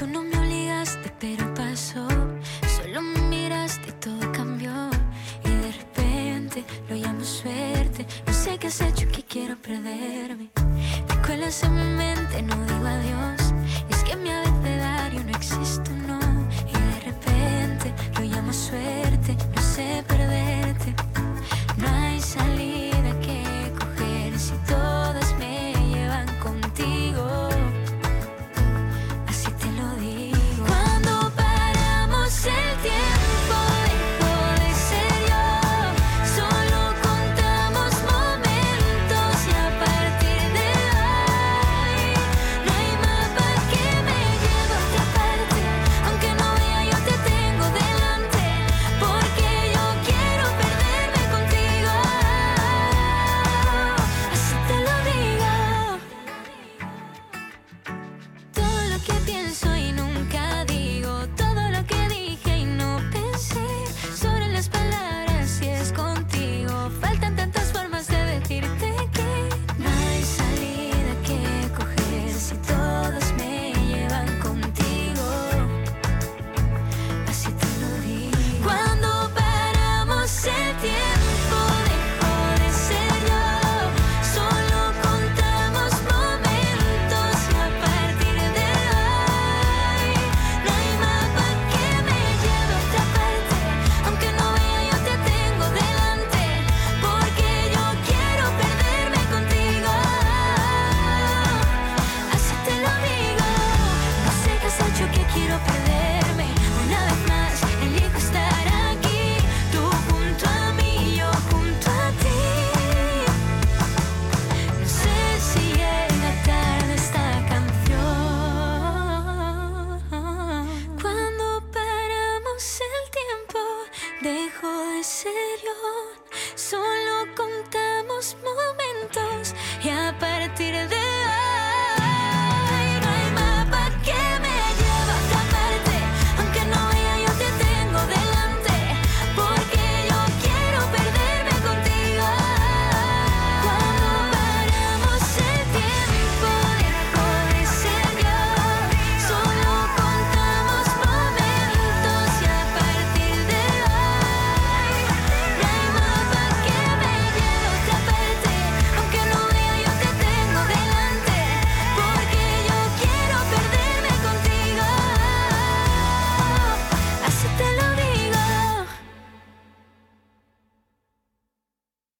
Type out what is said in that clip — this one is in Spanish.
Tú no me obligaste, pero pasó. Solo me miraste y todo cambió. Y de repente lo llamo suerte. No sé qué has hecho, que quiero perderme. Te cuelas en mi mente, no digo adiós. Es que en mi abecedario no existe un no. Y de repente lo llamo suerte. No sé, pero